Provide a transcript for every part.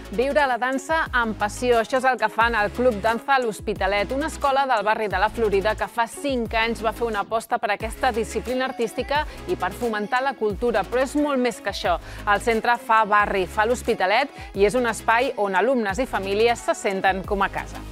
Viure la dansa amb passió, això és el que fan al Club Danza a l'Hospitalet, una escola del barri de la Florida que fa 5 anys va fer una aposta per aquesta disciplina artística i per fomentar la cultura, però és molt més que això. El centre fa barri, fa l'Hospitalet i és un espai on alumnes i famílies se senten com a casa.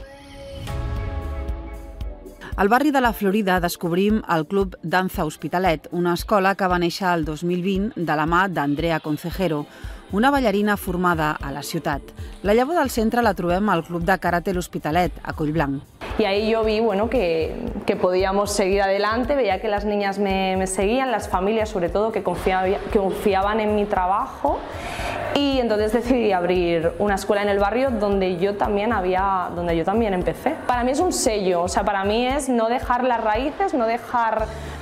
Al barri de la Florida descobrim el Club Danza Hospitalet, una escola que va néixer el 2020 de la mà d'Andrea Concejero, una ballarina formada a la ciutat. La llavor del centre la trobem al Club de Karate L'Hospitalet, a Collblanc. Y ahí yo vi que podíamos seguir adelante, veía que las niñas me seguían, las familias sobre todo, que confiaban en mi trabajo, y entonces decidí abrir una escuela en el barrio donde yo también empecé. Para mí es un sello, o sea, para mí es no dejar las raíces, no dejar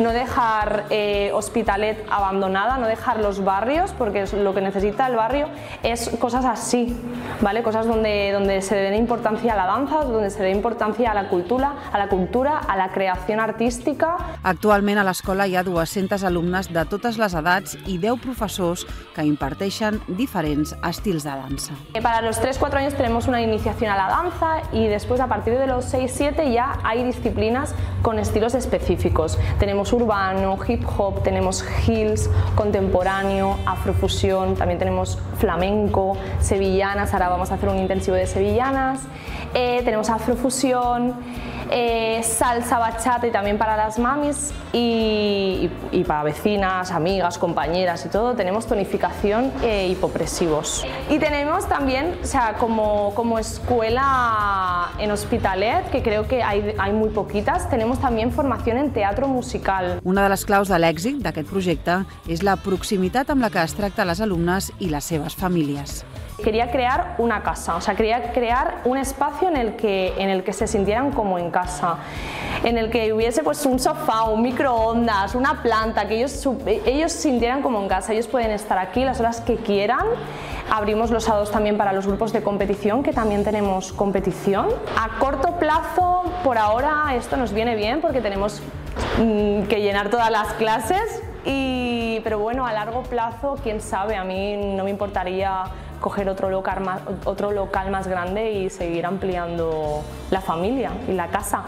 Hospitalet abandonada, no dejar los barrios, porque lo que necesita el barrio es cosas así, ¿vale? Cosas donde se dé importancia a la danza, donde se dé importancia a la cultura, a la creació artística. Actualment a l'escola hi ha 200 alumnes de totes les edats i 10 professors que imparteixen diferents estils de dansa. Para los 3-4 años tenemos una iniciación a la danza y después a partir de los 6-7 ya hay disciplinas con estilos específicos. Tenemos urbano, hip hop, tenemos heels, contemporáneo, afrofusión, también tenemos flamenco, sevillanas, ahora vamos a hacer un intensivo de sevillanas, tenemos afrofusión, salsa, bachata y también para las mamis y para vecinas, amigas, compañeras y todo, tenemos tonificación e hipopresivos. Y tenemos también, o sea, como escuela en Hospitalet, que creo que hay muy poquitas, tenemos también formación en teatro musical. Una de les claus de l'èxit d'aquest projecte és la proximitat amb la que es tracta les alumnes i les seves famílies. Quería crear una casa, o sea, quería crear un espacio en el que se sintieran como en casa, en el que hubiese pues un sofá, un microondas, una planta, que ellos sintieran como en casa. Ellos pueden estar aquí las horas que quieran. Abrimos los sábados también para los grupos de competición, que también tenemos competición. A corto plazo, por ahora, esto nos viene bien porque tenemos que llenar todas las clases, pero bueno, a largo plazo, quién sabe, a mí no me importaría coger otro local más grande y seguir ampliando la familia y la casa.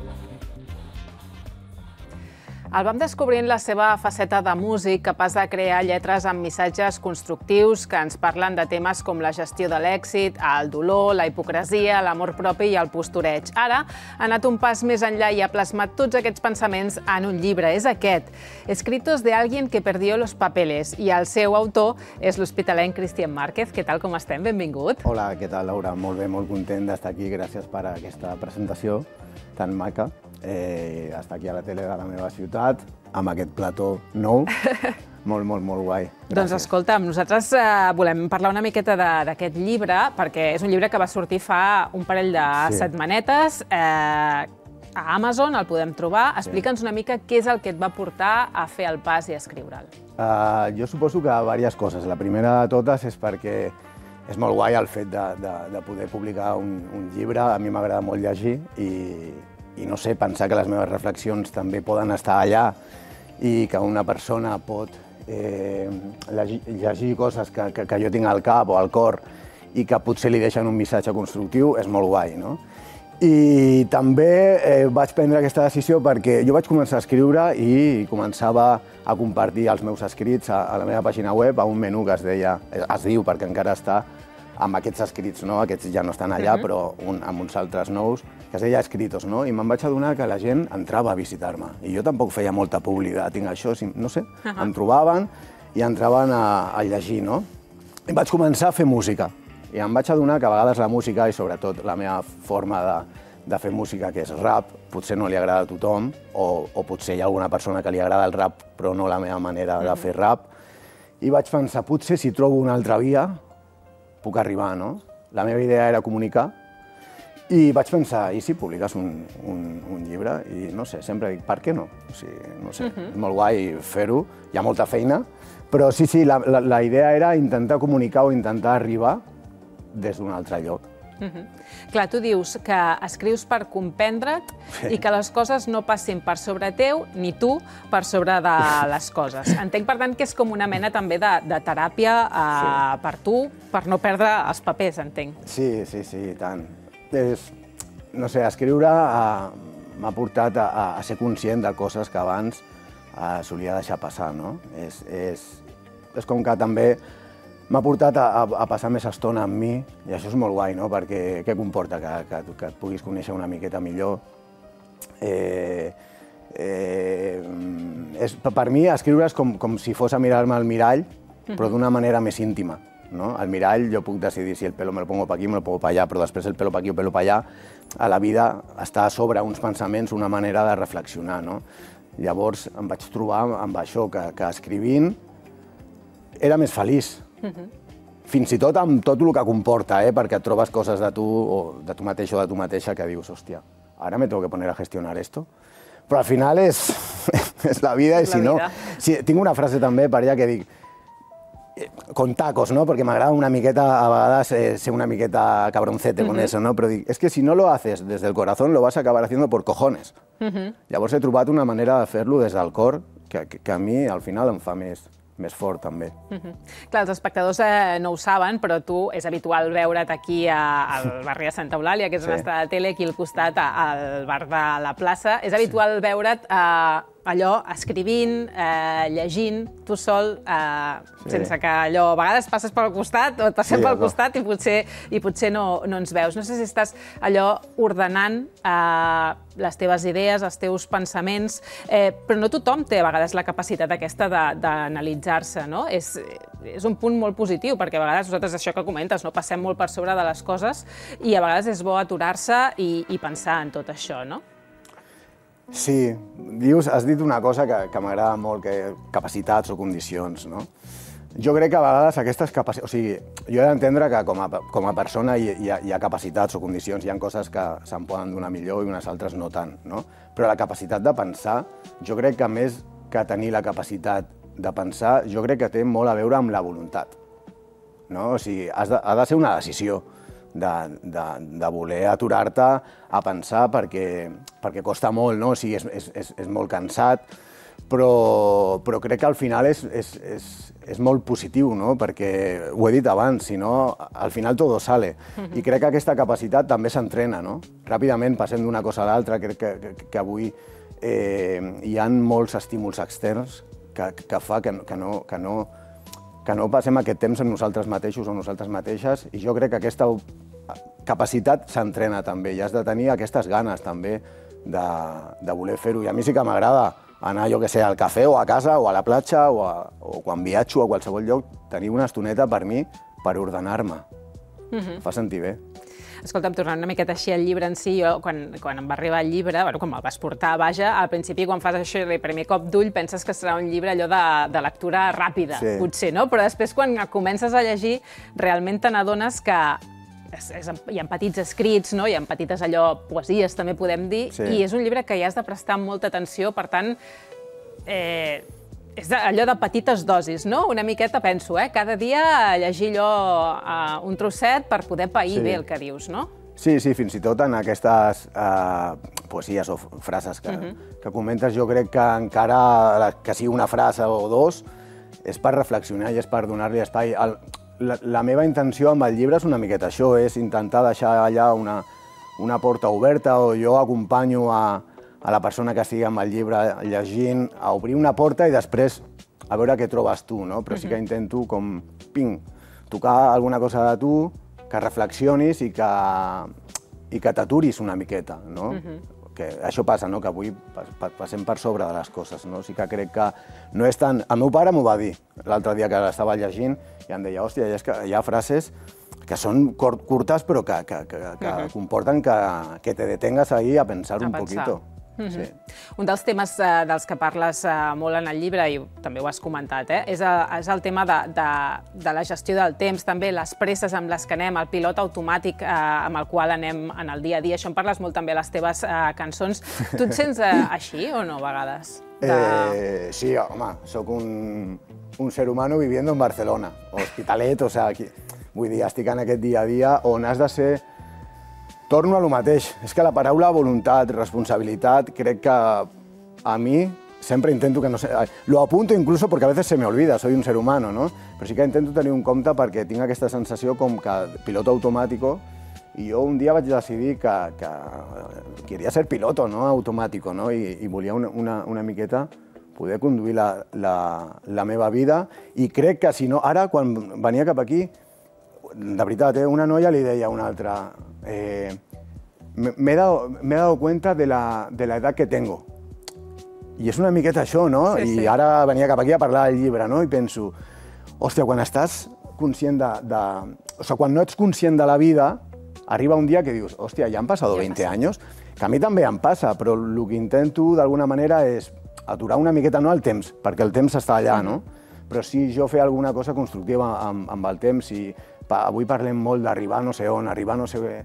El vam descobrint la seva faceta de músic, capaç de crear lletres amb missatges constructius que ens parlen de temes com la gestió de l'èxit, el dolor, la hipocresia, l'amor propi i el postureig. Ara ha anat un pas més enllà i ha plasmat tots aquests pensaments en un llibre. És aquest, Escritos de alguien que perdió los papeles, i el seu autor és l'hospitalenc Cristian Márquez. Què tal, com estem? Benvingut. Hola, què tal, Laura? Molt bé, molt content d'estar aquí. Gràcies per aquesta presentació tan maca. Estar aquí a la tele de la meva ciutat, amb aquest plató nou, molt guai. Doncs escolta'm, nosaltres volem parlar una miqueta d'aquest llibre, perquè és un llibre que va sortir fa un parell de setmanetes, a Amazon el podem trobar. Explica'ns una mica què és el que et va portar a fer el pas i a escriure'l. Jo suposo que diverses coses. La primera de totes és perquè és molt guai el fet de poder publicar un llibre. A mi m'agrada molt llegir i no sé, pensar que les meves reflexions també poden estar allà i que una persona pot llegir coses que jo tinc al cap o al cor i que potser li deixen un missatge constructiu, és molt guai, no? I també vaig prendre aquesta decisió perquè jo vaig començar a escriure i començava a compartir els meus escrits a la meva pàgina web, a un menú que es diu perquè encara està, amb aquests escrits, no? Aquests ja no estan allà, però amb uns altres nous, que es deia Escritos, no? I me'n vaig adonar que la gent entrava a visitar-me. I jo tampoc feia molta publicitat, tinc això, no sé, em trobaven i entraven a llegir, no? I vaig començar a fer música. I em vaig adonar que a vegades la música, i sobretot la meva forma de fer música, que és rap, potser no li agrada a tothom, o potser hi ha alguna persona que li agrada el rap, però no la meva manera de fer rap. I vaig pensar, potser si trobo una altra via, puc arribar, no? La meva idea era comunicar i vaig pensar, i si publiques un llibre? I no sé, sempre dic, per què no? O sigui, no sé, és molt guai fer-ho, hi ha molta feina, però sí, la idea era intentar comunicar o intentar arribar des d'un altre lloc. Clar, tu dius que escrius per comprendre't i que les coses no passin per sobre teu ni tu per sobre de les coses. Entenc, per tant, que és com una mena també de teràpia per tu, per no perdre els papers, entenc. Sí, i tant. No sé, escriure m'ha portat a ser conscient de coses que abans solia deixar passar, no? És com que també m'ha portat a passar més estona amb mi, i això és molt guai, no? Perquè què comporta? Que et puguis conèixer una miqueta millor. Per mi, escriure és com si fos a mirar-me al mirall, però d'una manera més íntima. Al mirall jo puc decidir si el pelo me lo pongo pa aquí o me lo pongo pa allà, però després el pelo pa aquí o el pelo pa allà, a la vida està a sobre uns pensaments, una manera de reflexionar. Llavors em vaig trobar amb això, que escrivint era més feliç. Fins i tot amb tot el que comporta, perquè et trobes coses de tu o de tu mateix o de tu mateixa que dius, hòstia, ara me tengo que poner a gestionar esto. Però al final és la vida i si no... Tinc una frase també per allà que dic, con tacos, ¿no? Porque me agrada una miqueta, a vegades, ser una miqueta cabroncete con eso, ¿no? Pero dic, es que si no lo haces desde el corazón, lo vas a acabar haciendo por cojones. Llavors he trobat una manera de fer-lo des del cor que a mi, al final, em fa més fort, també. Clar, els espectadors no ho saben, però tu és habitual veure't aquí al barri de Santa Eulàlia, que és on està la tele, aquí al costat, al bar de la plaça. És habitual veure't allò escrivint, llegint, tu sol, sense que allò... A vegades passes pel costat o et passem pel costat i potser no ens veus. No sé si estàs allò ordenant les teves idees, els teus pensaments, però no tothom té a vegades la capacitat aquesta d'analitzar-se, no? És un punt molt positiu, perquè a vegades nosaltres, això que comentes, no passem molt per sobre de les coses i a vegades és bo aturar-se i pensar en tot això, no? Sí, has dit una cosa que m'agrada molt, que capacitats o condicions, no? Jo crec que a vegades aquestes capacitats... O sigui, jo he d'entendre que com a persona hi ha capacitats o condicions, hi ha coses que se'n poden donar millor i unes altres no tant, no? Però la capacitat de pensar, jo crec que més que tenir la capacitat de pensar, jo crec que té molt a veure amb la voluntat, no? O sigui, ha de ser una decisió de voler aturar-te a pensar perquè costa molt, no? O sigui, és molt cansat, però crec que al final és molt positiu, no? Perquè ho he dit abans, si no, al final todo sale. I crec que aquesta capacitat també s'entrena, no? Ràpidament passem d'una cosa a l'altra, crec que avui hi ha molts estímuls externs que fa que no passem aquest temps en nosaltres mateixos o nosaltres mateixes, i jo crec que aquesta capacitat s'entrena també, i has de tenir aquestes ganes també de voler fer-ho. I a mi sí que m'agrada anar, jo què sé, al cafè o a casa o a la platja o quan viatjo a qualsevol lloc, tenir una estoneta per mi per ordenar-me. Fa sentir bé. Escolta'm, tornant una miqueta així al llibre en si, jo, quan em va arribar el llibre, quan me'l vas portar, vaja, al principi, quan fas això el primer cop d'ull, penses que serà un llibre allò de lectura ràpida, potser, no? Però després, quan comences a llegir, realment te n'adones que hi ha petits escrits, hi ha petites poesies, també podem dir, i és un llibre que hi has de prestar molta atenció, per tant, és allò de petites dosis, no? Una miqueta, penso, cada dia llegir allò un trosset per poder pair bé el que dius, no? Sí, fins i tot en aquestes poesies o frases que comentes, jo crec que encara que sigui una frase o dos, és per reflexionar i és per donar-li espai. La meva intenció amb el llibre és una miqueta això, és intentar deixar allà una porta oberta, o jo acompanyo a la persona que estigui amb el llibre llegint a obrir una porta i després a veure què trobes tu, no? Però sí que intento com, tocar alguna cosa de tu, que reflexionis i que t'aturis una miqueta, no? Que això passa, no? Que avui passem per sobre de les coses, no? Sí que crec que no és tant... El meu pare m'ho va dir l'altre dia que l'estava llegint i em deia, hòstia, és que hi ha frases que són curtes però que comporten que te detengas ahí a pensar un poquito. Un dels temes dels que parles molt en el llibre, i també ho has comentat, és el tema de la gestió del temps, també les presses amb les que anem, el pilot automàtic amb el qual anem en el dia a dia. Això en parles molt també a les teves cançons. Tu et sents així o no, a vegades? Sí, home, soc un ser humano viviendo en Barcelona, Hospitalet, o sea, vull dir, estic en aquest dia a dia on has de ser torno a lo mateix. És que la paraula voluntat, responsabilitat, crec que a mi sempre intento que no sé... Lo apunto incluso porque a veces se me olvida, soy un ser humano, ¿no? Però sí que intento tenir un compte perquè tinc aquesta sensació com que piloto automàtico i jo un dia vaig decidir que quería ser piloto, no? Automàtico, no? I volia una miqueta poder conduir la meva vida i crec que si no... Ara, quan venia cap aquí, de veritat, una noia li deia a una altra me he dado cuenta de la edad que tengo. I és una miqueta això, no? I ara venia cap aquí a parlar del llibre, no? I penso, hòstia, quan estàs conscient o sigui, quan no ets conscient de la vida, arriba un dia que dius, hòstia, ja han passat 20 anys, que a mi també em passa, però el que intento d'alguna manera és aturar una miqueta, no el temps, perquè el temps està allà, no? Però sí jo fer alguna cosa constructiva amb el temps. Avui parlem molt d'arribar no sé on, arribar no sé bé.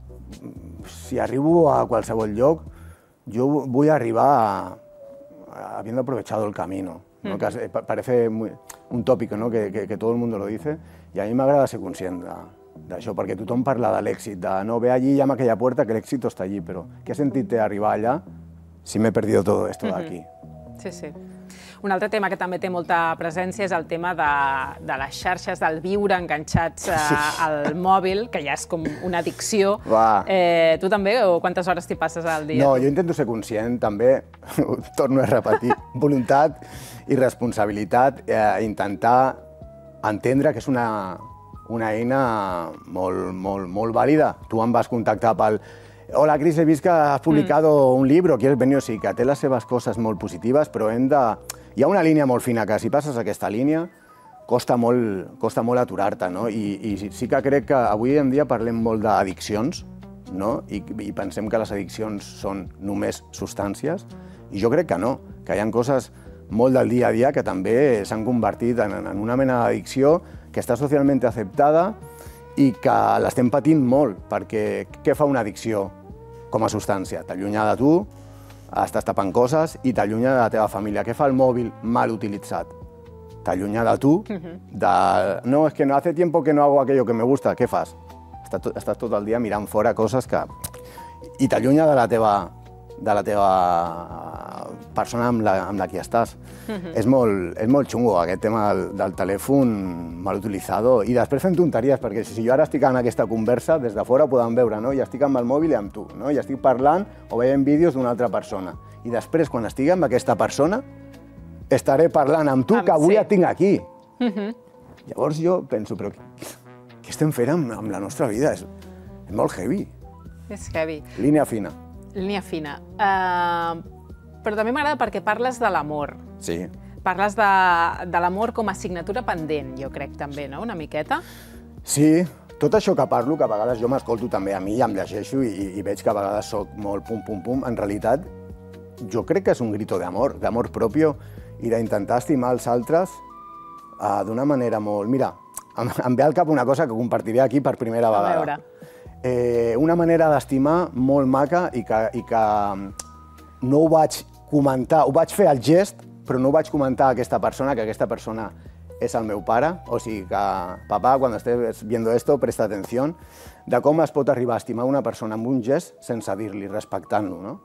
Si arribo a qualsevol lloc, jo vull arribar habiendo aprovechado el camino, ¿no? Que parece un tópico, ¿no? que todo el mundo lo dice, y a mí m'agrada ser conscient d'això, perquè tothom parla de l'èxit, de no, ve allí, llama a aquella puerta, que el éxito está allí, però què sentit té arribar allà si m'he perdido todo esto d'aquí? Sí, sí. Un altre tema que també té molta presència és el tema de les xarxes, del viure enganxats al mòbil, que ja és com una addicció. Tu també, o quantes hores t'hi passes al dia? No, jo intento ser conscient, també, ho torno a repetir, voluntat i responsabilitat, intentar entendre que és una eina molt vàlida. Tu em vas contactar pel... Hola, Cris, he vist que has publicado un libro, ¿quieres venir? O sigui, que té les seves coses molt positives, però hi ha una línia molt fina que si passes aquesta línia costa molt aturar-te, no? I sí que crec que avui en dia parlem molt d'addiccions, no? I pensem que les addiccions són només substàncies, i jo crec que no, que hi ha coses molt del dia a dia que també s'han convertit en una mena d'addicció que està socialment acceptada i que l'estem patint molt, perquè què fa una addicció com a substància? T'allunya de tu, estàs tapant coses i t'allunya de la teva família. Què fa el mòbil mal utilitzat? T'allunya de tu, no, és que no hace tiempo que no hago aquello que me gusta. Què fas? Estàs tot el dia mirant fora coses que... I t'allunya de la teva persona amb la que estàs. És molt xungo aquest tema del telèfon mal utilitzat. I després fem tonteries, perquè si jo ara estic en aquesta conversa, des de fora ho poden veure, no? I estic amb el mòbil i amb tu, no? I estic parlant o veient vídeos d'una altra persona. I després, quan estigui amb aquesta persona, estaré parlant amb tu, que avui et tinc aquí. Llavors jo penso, però què estem fent amb la nostra vida? És molt heavy. És heavy. Línia fina. Línia fina. Però també m'agrada perquè parles de l'amor. Sí. Parles de l'amor com a assignatura pendent, jo crec, també, no? Una miqueta. Sí, tot això que parlo, que a vegades jo m'escolto també a mi, em llegeixo i veig que a vegades soc molt pum-pum-pum. En realitat, jo crec que és un grito d'amor propio i d'intentar estimar els altres d'una manera molt... Mira, em ve al cap una cosa que compartiré aquí per primera vegada. A veure. Una manera d'estimar molt maca i que no ho vaig comentar, ho vaig fer al gest, però no ho vaig comentar a aquesta persona, que aquesta persona és el meu pare, o sigui que, papà, quan estés viendo esto, presta atenció, de com es pot arribar a estimar una persona amb un gest sense dir-li, respectant-lo, no?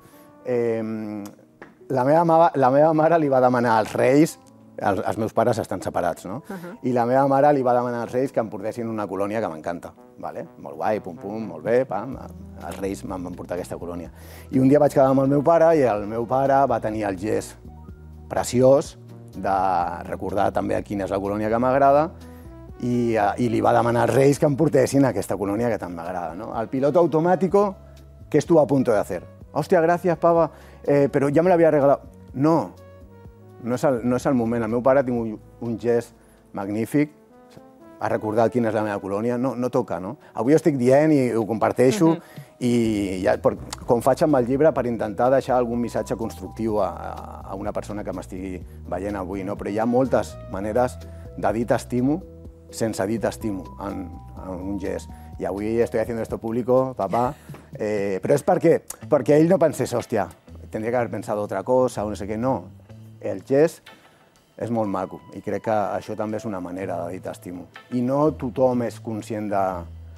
La meva mare li va demanar als Reis, els meus pares estan separats, no? I la meva mare li va demanar als Reis que em portessin una colònia que m'encanta. Molt guai, pum-pum, molt bé, pam. Els Reis m'han portat aquesta colònia. I un dia vaig quedar amb el meu pare i el meu pare va tenir el gest preciós de recordar també quina és la colònia que m'agrada i li va demanar als Reis que em portessin aquesta colònia que tant m'agrada, no? El piloto automático, ¿qué estuvo a punto de hacer? Hòstia, gràcies, papa, però ja me l'havia regalat. No és el moment. El meu pare ha tingut un gest magnífic, ha recordat quina és la meva colònia, no toca, no? Avui ho estic dient i ho comparteixo i com faig amb el llibre per intentar deixar algun missatge constructiu a una persona que m'estigui veient avui, no? Però hi ha moltes maneres de dir t'estimo sense dir t'estimo en un gest. I avui estoy haciendo esto público, papá, però és perquè ell no pensés, hòstia, tendría que haber pensado otra cosa o no sé què, no. El gest és molt maco i crec que això també és una manera de dir t'estimo. I no tothom és conscient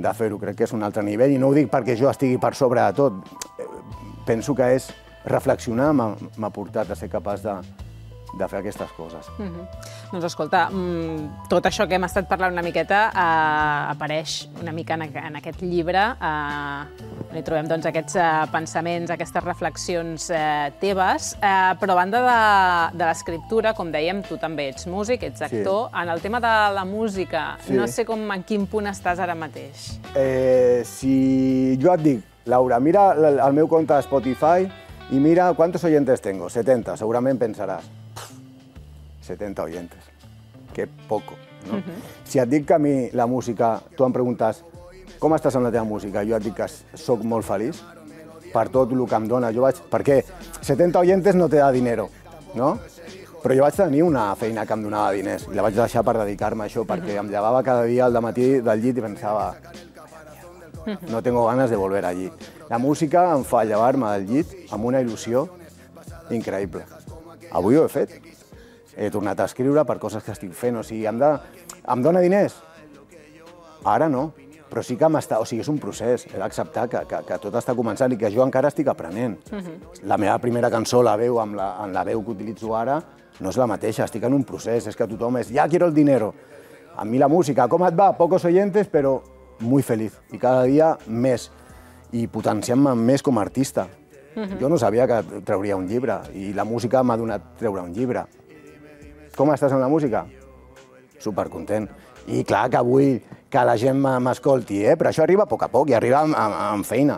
de fer-ho. Crec que és un altre nivell, i no ho dic perquè jo estigui per sobre de tot. Penso que és reflexionar m'ha portat a ser capaç de fer aquestes coses. Doncs escolta, tot això que hem estat parlant una miqueta apareix una mica en aquest llibre. On hi trobem aquests pensaments, aquestes reflexions teves, però a banda de l'escriptura, com dèiem, tu també ets músic, ets actor. En el tema de la música, no sé en quin punt estàs ara mateix. Si jo et dic, Laura, mira el meu compte de Spotify y mira cuántos oyentes tengo, 70, segurament pensaràs. 70 oyentes, que poco, no? Si et dic que a mi la música, tu em preguntes com estàs amb la teva música, jo et dic que soc molt feliç per tot el que em dona. Perquè 70 oyentes no te da dinero, no? Però jo vaig tenir una feina que em donava diners i la vaig deixar per dedicar-me a això, perquè em llevava cada dia al matí del llit i pensava no tengo ganas de volver allí. La música em fa llevar-me del llit amb una il·lusió increïble. Avui ho he fet. He tornat a escriure per coses que estic fent. O sigui, em dona diners? Ara no, però sí que és un procés. He d'acceptar que tot està començant i que jo encara estic aprenent. La meva primera cançó, la veu, amb la veu que utilitzo ara, no és la mateixa, estic en un procés. És que tothom és, ja quiero el dinero. A mi la música, com et va? Pocos oyentes, però muy feliz. I cada dia més. I potenciant-me més com a artista. Jo no sabia que trauria un llibre i la música m'ha donat treure un llibre. Com estàs amb la música? Supercontent. I clar que vull que la gent m'escolti, però això arriba a poc a poc i arriba amb feina.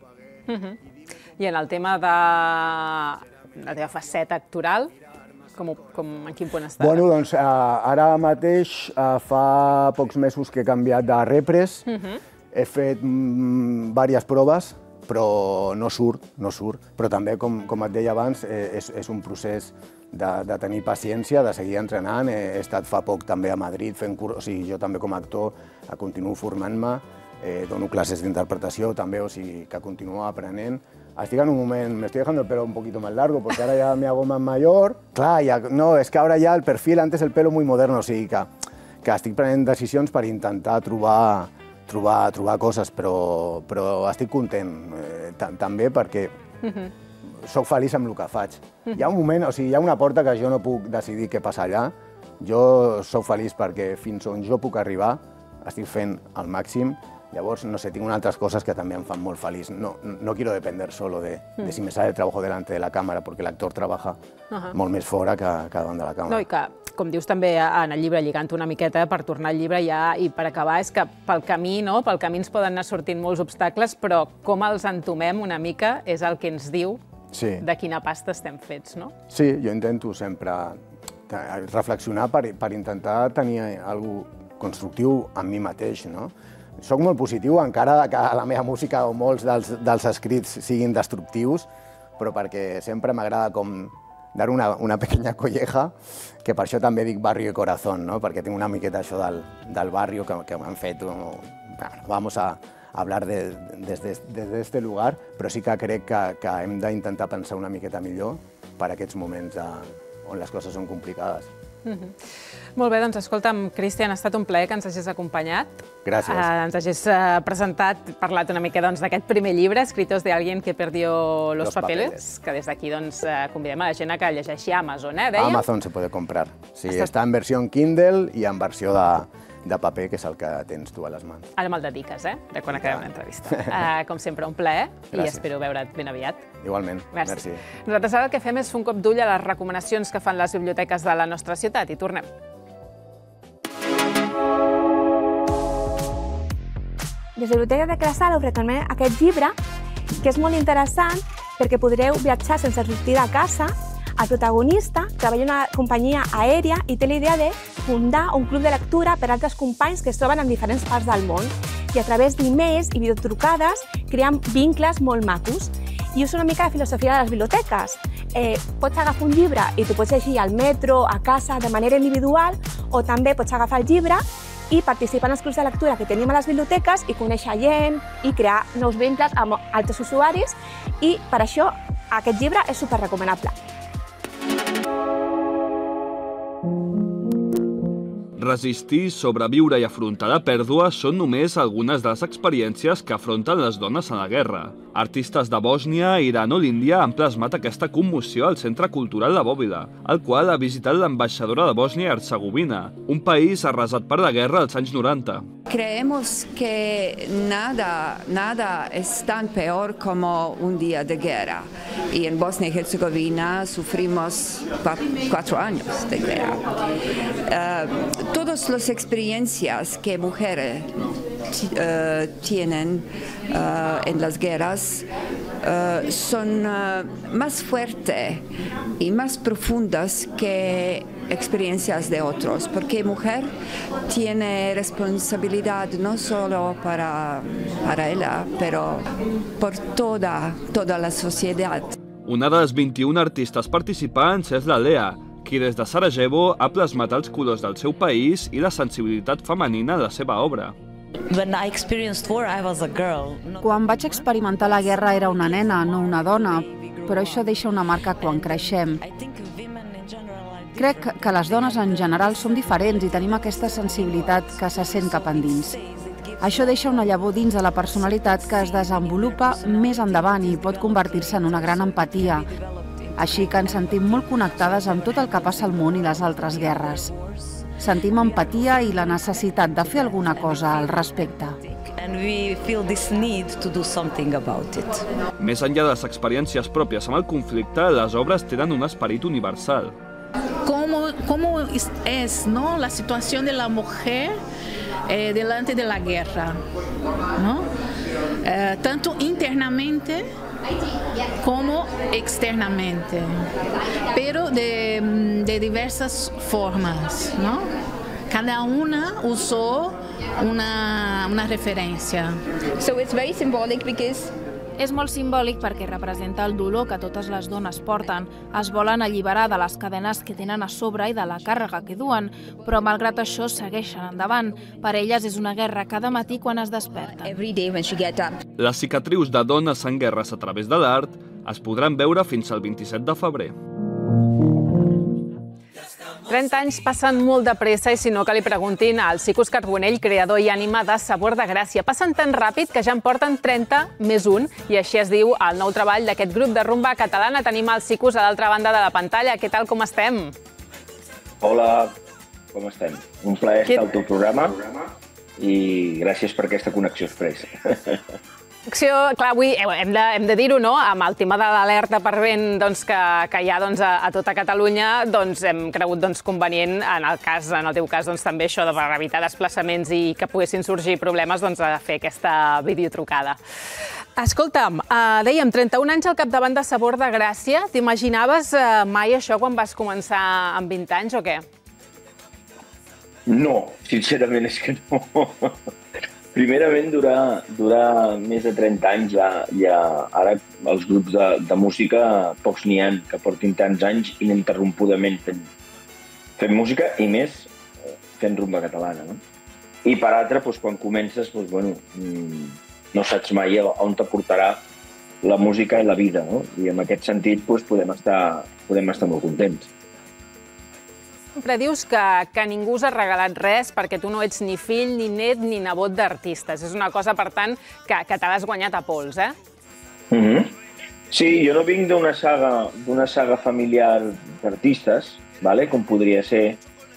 I en el tema de la teva faceta actoral, en quin punt estàs? Bueno, doncs ara mateix fa pocs mesos que he canviat de repres. He fet diverses proves, però no surt. Però també, com et deia abans, és un procés de tenir paciència, de seguir entrenant. He estat fa poc també a Madrid fent curs, o sigui, jo també com a actor continuo formant-me, dono classes d'interpretació també, o sigui, que continuo aprenent. Estic en un moment, me estoy dejando el pelo un poquito más largo, porque ahora ya me hago más mayor. Clar, no, és que ara ja el perfil, antes el pelo muy moderno, o sigui, que estic prenent decisions per intentar trobar coses, però estic content també perquè soc feliç amb el que faig. Hi ha un moment, o sigui, hi ha una porta que jo no puc decidir què passa allà. Jo soc feliç perquè fins on jo puc arribar estic fent el màxim. Llavors, no sé, tinc altres coses que també em fan molt feliç. No quiero depender solo de si me sale el trabajo delante de la cámara, porque el actor trabaja molt més fora que davant de la càmera. No, i que, com dius també en el llibre, lligant una miqueta per tornar al llibre ja i per acabar, és que pel camí ens poden anar sortint molts obstacles, però com els entomem una mica és el que ens diu de quina pasta estem fets, no? Sí, jo intento sempre reflexionar per intentar tenir alguna cosa constructiu en mi mateix, no? Soc molt positiu, encara que la meva música o molts dels escrits siguin destructius, però perquè sempre m'agrada com dar una pequeña colleja, que per això també dic barrio i corazón, no? Perquè tinc una miqueta això del barrio que m'han fet. Vamos a hablar desde este lugar, però sí que crec que hem d'intentar pensar una miqueta millor per aquests moments on les coses són complicades. Molt bé, doncs escolta'm, Cristian, ha estat un plaer que ens hagis acompanyat. Gràcies. Ens hagis presentat, parlat una mica d'aquest primer llibre, Escritos de alguien que perdió los papeles, que des d'aquí convidem a la gent que llegeixi a Amazon, dèiem? A Amazon se puede comprar. Sí, està en versió en Kindle i en versió de paper, que és el que tens tu a les mans. Ara me'l dediques, de quan acabem l'entrevista. Com sempre, un plaer i espero veure't ben aviat. Igualment, merci. Nosaltres ara el que fem és fer un cop d'ull a les recomanacions que fan les biblioteques de la nostra ciutat i tornem. Des de la Biblioteca de Clasal us recomanem aquest llibre, que és molt interessant perquè podreu viatjar sense sortir de casa. El protagonista treballa en una companyia aèria i té la idea de fundar un club de lectura per a altres companys que es troben en diferents parts del món. I a través d'emails i videotrucades creen vincles molt macos. I és una mica la filosofia de les biblioteques. Pots agafar un llibre i t'ho pots llegir al metro, a casa, de manera individual, o també pots agafar el llibre i participar en els clubs de lectura que tenim a les biblioteques i conèixer gent i crear nous vincles amb altres usuaris, i per això aquest llibre és superrecomanable. Resistir, sobreviure i afrontar la pèrdua són només algunes de les experiències que afronten les dones en la guerra. Artistes de Bòsnia, Iran o l'Índia han plasmat aquesta commoció al Centre Cultural de Bòbila, el qual ha visitat l'ambaixadora de Bòsnia i Herzegovina, un país arrasat per la guerra als anys 90. Creemos que nada es tan peor como un día de guerra. Y en Bosnia y Herzegovina sufrimos 4 años de guerra. Todas las experiencias que mujeres tienen en las guerras son más fuertes y más profundas que experiencias de otros, porque mujer tiene responsabilidad no solo para ella, pero por toda la sociedad. Una de les 21 artistes participants és la Lea, qui des de Sarajevo ha plasmat els colors del seu país i la sensibilitat femenina en la seva obra. Quan vaig experimentar la guerra era una nena, no una dona, però això deixa una marca quan creixem. Crec que les dones en general som diferents i tenim aquesta sensibilitat que se sent cap endins. Això deixa una llavor dins de la personalitat que es desenvolupa més endavant i pot convertir-se en una gran empatia. Així que ens sentim molt connectades amb tot el que passa al món i les altres guerres. Sentim empatia i la necessitat de fer alguna cosa al respecte. Més enllà de les experiències pròpies amb el conflicte, les obres tenen un esperit universal. ¿Cómo es, ¿no?, la situación de la mujer delante de la guerra, ¿no? Tanto internamente como externamente, pero de diversas formas, ¿no? Cada una usó una referencia. So it's very symbolic because és molt simbòlic perquè representa el dolor que totes les dones porten. Es volen alliberar de les cadenes que tenen a sobre i de la càrrega que duen, però malgrat això segueixen endavant. Per elles és una guerra cada matí quan es desperten. Les cicatrius de dones en guerres a través de l'art es podran veure fins al 27 de febrer. 30 anys passen molt de pressa i si no que li preguntin al Sicus Carbonell, creador i ànima de Sabor de Gràcia. Passen tan ràpid que ja en porten 30 més 1 i així es diu el nou treball d'aquest grup de rumba catalana. Tenim el Sicus a l'altra banda de la pantalla. Què tal, com estem? Hola, com estem? Un plaer estar al teu programa i gràcies per aquesta connexió express. Clar, avui hem de dir-ho, no? Amb el tema de l'alerta per vent que hi ha a tota Catalunya, hem cregut convenient, en el teu cas, també això per evitar desplaçaments i que poguessin sorgir problemes, de fer aquesta videotrucada. Escolta'm, dèiem, 31 anys al capdavant de Sabor de Gràcia. T'imaginaves mai això quan vas començar amb 20 anys o què? No, sincerament és que no. Primerament, durar més de 30 anys, ara els grups de música pocs n'hi ha que portin tants anys ininterrompudament fent música i més fent rumba catalana. I per altra, quan comences, no saps mai on t'aportarà la música i la vida, i en aquest sentit podem estar molt contents. Sempre dius que ningú us ha regalat res perquè tu no ets ni fill, ni net, ni nebot d'artistes. És una cosa, per tant, que te l'has guanyat a pols, eh? Sí, jo no vinc d'una saga familiar d'artistes, com podria ser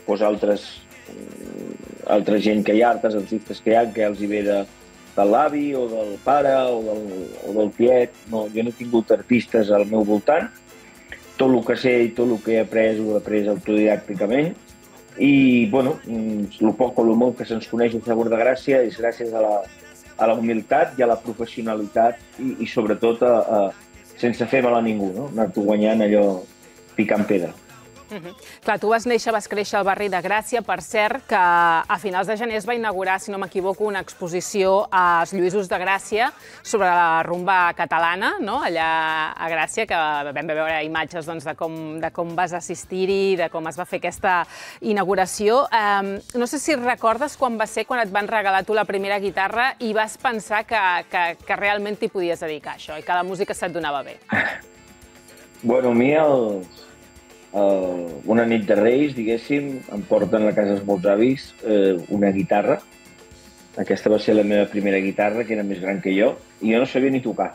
altra gent que hi ha, altres artistes que hi ha, que els hi ve de l'avi o del pare o del tiet. No, jo no he tingut artistes al meu voltant. Tot el que sé i tot el que he après ho he après autodidàcticament i, el poc o el molt que se'ns coneix a Sabor de Gràcia és gràcies a la humilitat i a la professionalitat i sobretot sense fer mal a ningú, anar-t'ho guanyant allò picant pedra. Clar, tu vas créixer al barri de Gràcia. Per cert, que a finals de gener es va inaugurar, si no m'equivoco, una exposició als Lluïsos de Gràcia sobre la rumba catalana, allà a Gràcia, que vam veure imatges de com vas assistir-hi, de com es va fer aquesta inauguració. No sé si recordes quan va ser quan et van regalar tu la primera guitarra i vas pensar que realment t'hi podies dedicar a això i que la música se't donava bé. Bueno, a mi una nit de Reis, diguéssim, em porten a casa dels meus avis una guitarra. Aquesta va ser la meva primera guitarra, que era més gran que jo, i jo no sabia ni tocar.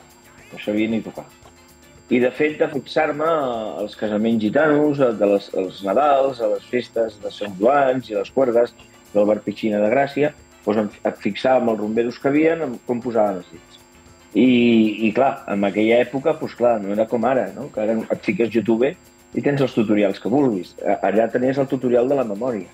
I, de fet, de fixar-me als casaments gitanos, als Nadals, a les festes de Sant Joans i a les cuerdes del bar Piscina de Gràcia, doncs et fixava amb els rumberos que havien com posaven els dits. I clar, en aquella època, doncs clar, no era com ara, no? Que ara et fiques a YouTube i tens els tutorials que vulguis. Allà tenies el tutorial de la memòria.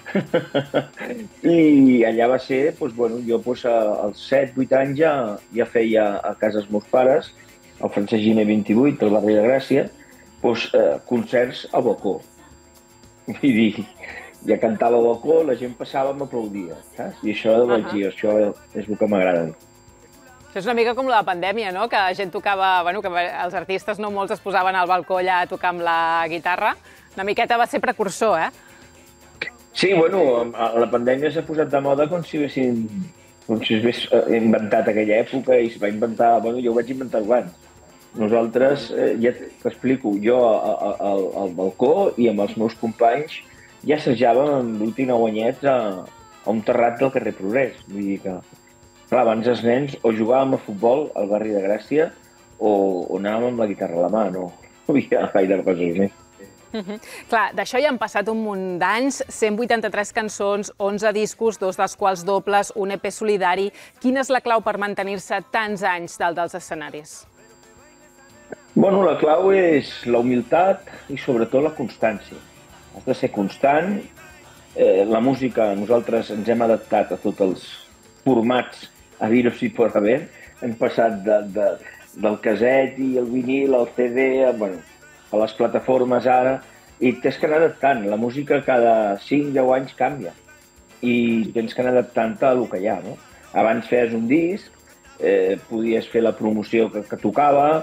I allà va ser, doncs, bueno, jo als 7-8 anys ja feia a casa dels meus pares, al Francesc Giner 28, del barri de Gràcia, concerts al balcó. Vull dir, ja cantava al balcó, la gent passava i m'aplaudia, saps? I això vaig dir, això és el que m'agrada. Això és una mica com la pandèmia, no? Que la gent tocava, bueno, que els artistes no molts es posaven al balcó allà a tocar amb la guitarra. Una miqueta va ser precursor, eh? Sí, bueno, la pandèmia s'ha posat de moda com si hagués inventat aquella època i es va inventar... Bueno, jo ho vaig inventar abans. Nosaltres, ja t'explico, jo al balcó i amb els meus companys ja assajàvem amb 8 i 9 anyets a un terrat del carrer Progrés. Vull dir que, clar, abans els nens o jugàvem a futbol al barri de Gràcia o anàvem amb la guitarra a la mà, no hi havia gaire coses més. Clar, d'això ja han passat un munt d'anys, 183 cançons, 11 discos, 2 dels quals dobles, un EP solidari. Quina és la clau per mantenir-se tants anys dalt dels escenaris? Bueno, la clau és la humilitat i sobretot la constància. Has de ser constant. La música, nosaltres ens hem adaptat a tots els formats habidos i por haver. Hem passat del caset i el vinil, al CD, bueno, a les plataformes ara, i tens que anar adaptant. La música cada 5-10 anys canvia i tens que anar adaptant-te a el que hi ha, no? Abans feies un disc, podies fer la promoció que tocava,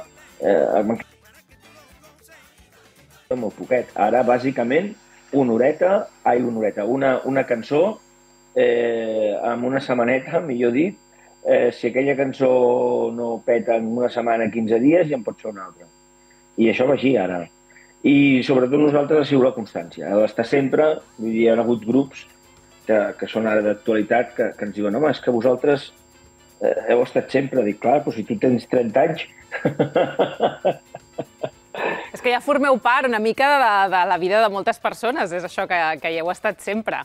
molt poquet. Ara, bàsicament, una cançó amb una setmaneta, millor dit. Si aquella cançó no peta en una setmana, 15 dies, ja en pot fer una altra. I això va així ara. I sobretot nosaltres ha sigut la constància. Estar sempre, vull dir, hi ha hagut grups que són ara d'actualitat que ens diuen, home, és que vosaltres heu estat sempre. Dic, clar, però si tu tens 30 anys... És que ja formeu part una mica de la vida de moltes persones, és això que hi heu estat sempre.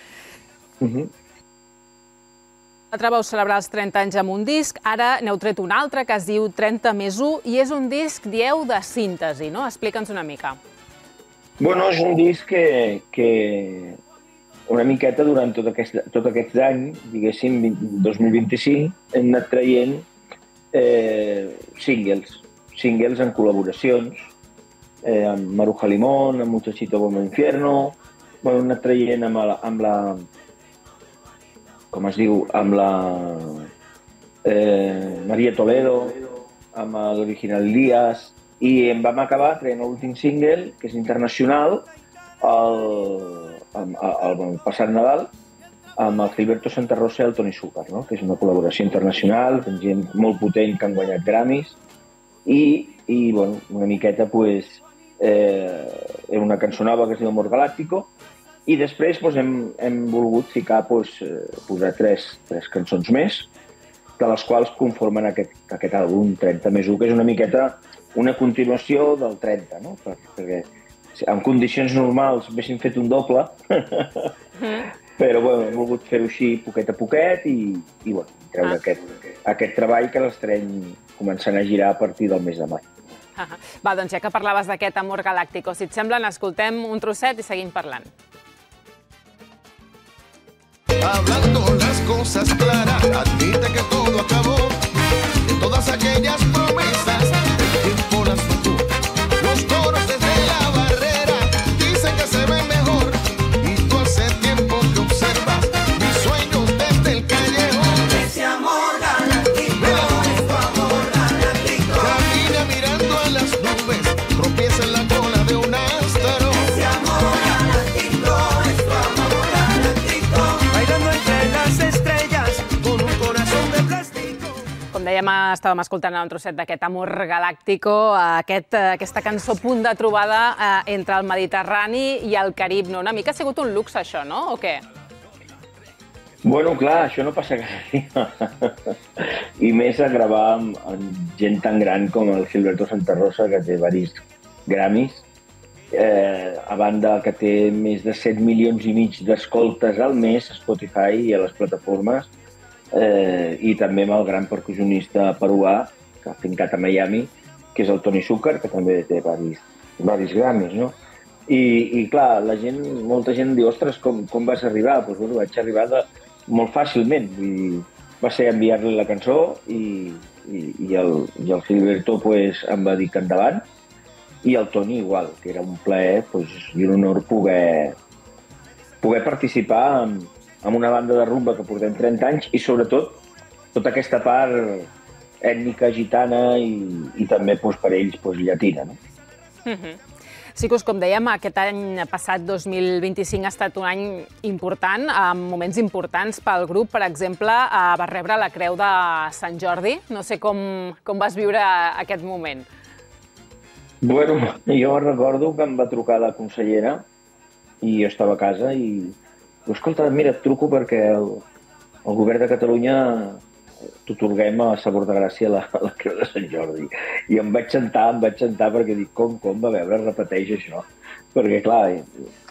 L'altre vau celebrar els 30 anys amb un disc, ara n'heu tret un altre que es diu 30+1 i és un disc, dieu, de síntesi, no? Explica'ns una mica. Bueno, és un disc que una miqueta durant tot aquest any, diguéssim, 2025, hem anat traient singles en col·laboracions, amb Maruja Limón, amb Muchachito Como Infierno, hem anat traient amb la com es diu, amb la Maria Toledo, amb l'original Lías, i en vam acabar traient l'últim single, que és internacional, el passat Nadal, amb el Gilberto Santa Rosa i el Toni Súcar, que és una col·laboració internacional, amb gent molt potent que han guanyat Grammys, i una miqueta una cançó nova que es diu Amor Galáctico, i després hem volgut ficar, posar tres cançons més, de les quals conformen aquest àlbum 30+1, que és una miqueta una continuació del 30, no? Perquè en condicions normals haguéssim fet un doble, però hem volgut fer-ho així poquet a poquet i treure aquest treball que l'estarem començant a girar a partir del mes de maig. Va, doncs ja que parlaves d'aquest Amor Galáctico, si et sembla, n'escoltem un trosset i seguim parlant. Hablando las cosas claras, admite que todo acabó, de todas aquellas promesas, el tiempo las mató. Los toros desde la barrera dicen que se ven mejor, y tú hace tiempo que observas mis sueños desde el callejón. Ese amor galáctico, es tu amor galáctico. Camina mirando a las nubes, tropieza en la cola de un astro. Ese amor galáctico, es tu amor galáctico. Bailando entre las estrellas con un corazón dèiem, estàvem escoltant un trosset d'aquest Amor Galáctico, aquesta cançó punt de trobada entre el Mediterrani i el Carib, no? Una mica ha sigut un luxe, això, no? O què? Bueno, clar, això no passa cada dia. I més a gravar amb gent tan gran com el Gilberto Santa Rosa, que té diversos Grammys, a banda que té més de 7 milions i mig d'escoltes al mes a Spotify i a les plataformes, i també amb el gran percussionista peruà, que ha fincat a Miami, que és el Tony Zucker, que també té diversos Grammys, no? I clar, molta gent diu, ostres, com vas arribar? Doncs bueno, vaig arribar molt fàcilment. Vull dir, va ser enviar-li la cançó i el Gilberto em va dir que endavant, i el Tony igual, que era un plaer i un honor poder participar amb una banda de rumba que portem 30 anys i sobretot tota aquesta part ètnica gitana i també per ells llatina. No? Sicus, com dèiem, aquest any passat, 2025, ha estat un any important, amb moments importants pel grup. Per exemple, va rebre la Creu de Sant Jordi. No sé com vas viure aquest moment. Bueno, jo recordo que em va trucar la consellera i jo estava a casa i escolta, mira, et truco perquè el govern de Catalunya t'atorguem a Sabor de Gràcia la Creu de Sant Jordi. I em vaig sentar perquè dic, com, a veure, repeteix això. Perquè, clar,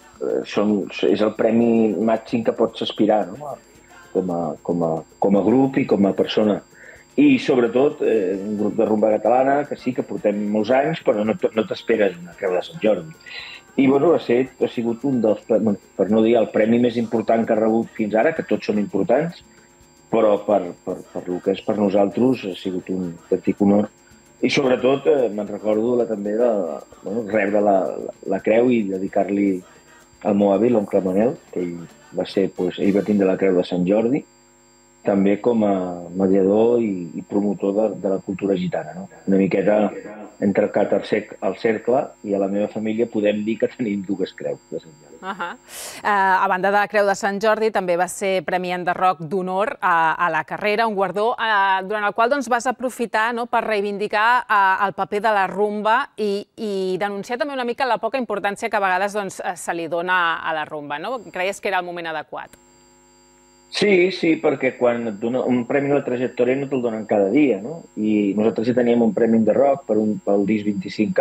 és el premi màxim que pots aspirar, no? Com a grup i com a persona. I, sobretot, un grup de rumba catalana, que sí que portem molts anys, però no t'esperes una Creu de Sant Jordi. I, bueno, ha sigut un dels, per no dir el premi més important que ha rebut fins ara, que tots són importants, però per el que és per nosaltres ha sigut un petit honor. I, sobretot, me'n recordo també de rebre la creu i dedicar-li al meu avi, l'oncle Manel, que ell va tindre la Creu de Sant Jordi, també com a mediador i promotor de la cultura gitana. No? Una miqueta entre el cercle i a la meva família podem dir que tenim dues creus de Sant Jordi. A banda de la Creu de Sant Jordi, també va ser Premi Enderroc d'Honor a la carrera, un guardó durant el qual vas aprofitar per reivindicar el paper de la rumba i denunciar també una mica la poca importància que a vegades se li dona a la rumba. Creies que era el moment adequat? Sí, perquè quan et dona un premi de la trajectòria no te'l donen cada dia, no? I nosaltres ja teníem un premi de rock pel disc 25K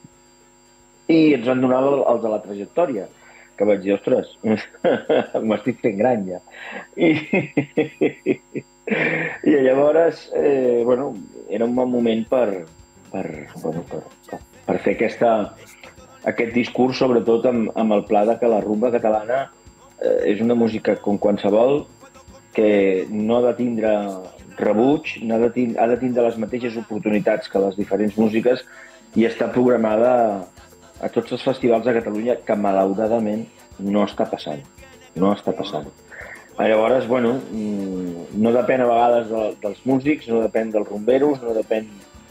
i ens van donar el de la trajectòria, que vaig dir, ostres, m'estic fent gran ja. I llavors, era un bon moment per fer aquest discurs, sobretot amb el pla que la rumba catalana és una música com qualsevol, que no ha de tindre rebuig, ha de tindre les mateixes oportunitats que les diferents músiques i està programada a tots els festivals de Catalunya, que malauradament no està passant. Llavors, no depèn a vegades dels músics, no depèn dels rumberos, no depèn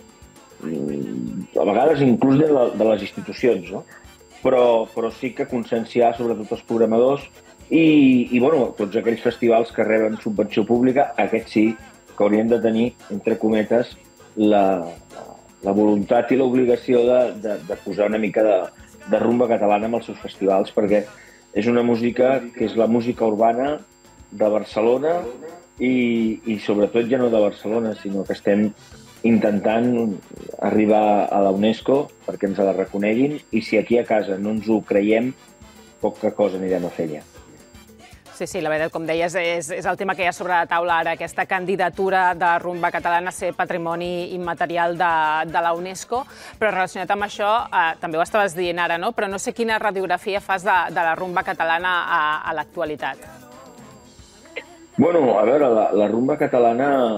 a vegades inclús de les institucions, no? Però sí que conscienciar sobretot els programadors i tots aquells festivals que reben subvenció pública, aquests sí que haurien de tenir, entre cometes, la voluntat i l'obligació de posar una mica de rumba catalana en els seus festivals, perquè és una música que és la música urbana de Barcelona i sobretot ja no de Barcelona, sinó que estem intentant arribar a la UNESCO perquè ens la reconeguin i si aquí a casa no ens ho creiem, poca cosa anirem a fer ja. Sí, la veritat, com deies, és el tema que hi ha sobre la taula ara, aquesta candidatura de rumba catalana a ser patrimoni immaterial de la UNESCO, però relacionat amb això, també ho estaves dient ara, no? Però no sé quina radiografia fas de la rumba catalana a l'actualitat. Bueno, a veure, la rumba catalana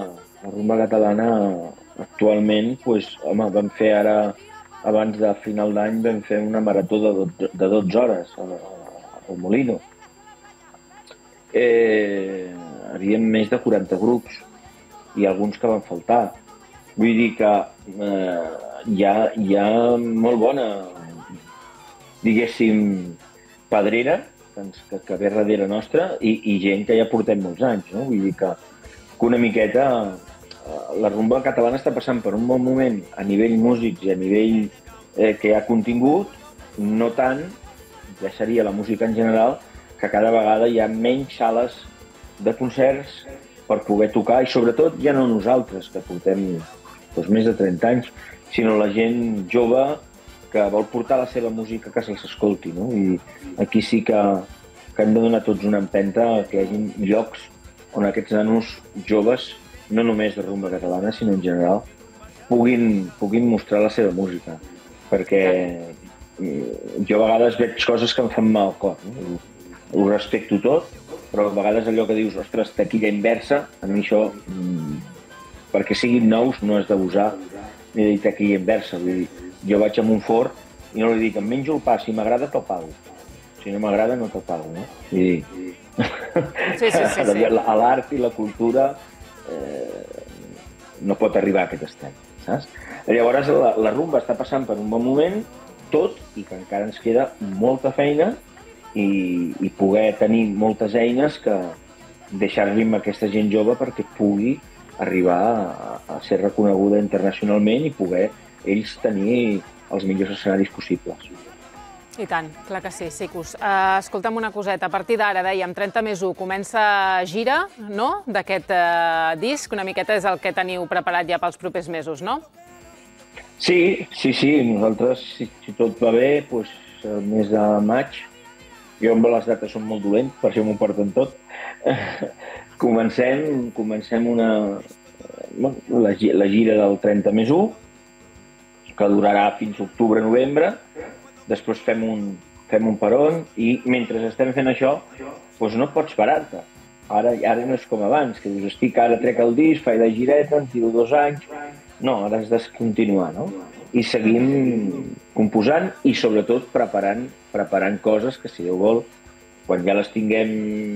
actualment, vam fer ara, abans de final d'any, vam fer una marató de 12 hores al Molino. Havíem més de 40 grups i alguns que van faltar. Vull dir que hi ha molt bona, diguéssim, pedrera que ve darrere nostra i gent que ja portem molts anys, no? Vull dir que una miqueta la rumba catalana està passant per un bon moment a nivell músics i a nivell que hi ha contingut, no tant, ja seria la música en general, que cada vegada hi ha menys sales de concerts per poder tocar, i sobretot ja no nosaltres, que portem més de 30 anys, sinó la gent jove que vol portar la seva música que se'ls escolti, no? I aquí sí que hem de donar tots una empenta que hi hagi llocs on aquests nanos joves, no només de rumba catalana, sinó en general, puguin mostrar la seva música. Perquè jo a vegades veig coses que em fan mal al cor. No? Ho respecto tot, però a vegades allò que dius, ostres, taquilla inversa, a mi això, perquè siguin nous, no és d'abusar ni de dir taquilla inversa. Vull dir, jo vaig a un forn i no li dic, em menjo el pa, si m'agrada te'l pago. Si no m'agrada no te'l pago, no? I l'art i la cultura no pot arribar a aquest estat, saps? Llavors la rumba està passant per un bon moment, tot, i que encara ens queda molta feina i poder tenir moltes eines que deixar-li a aquesta gent jove perquè pugui arribar a ser reconeguda internacionalment i poder ells tenir els millors escenaris possibles. I tant, clar que sí, Sicus. Escolta'm una coseta, a partir d'ara, dèiem, 30 més 1, comença gira, no?, d'aquest disc, una miqueta és el que teniu preparat ja pels propers mesos, no? Sí, nosaltres, si tot va bé, doncs el mes de maig, jo amb les dates som molt dolent, per això m'ho porten tot, comencem la gira del 30 més 1, que durarà fins octubre-novembre. Després fem un peron i mentre estem fent això, doncs no pots parar-te. Ara no és com abans, que dius, estic, ara trec el disc, faig la gireta, em tiro 2 anys... No, ara has de continuar, no? I seguim composant i sobretot preparant coses que, si Déu vol, quan ja les tinguem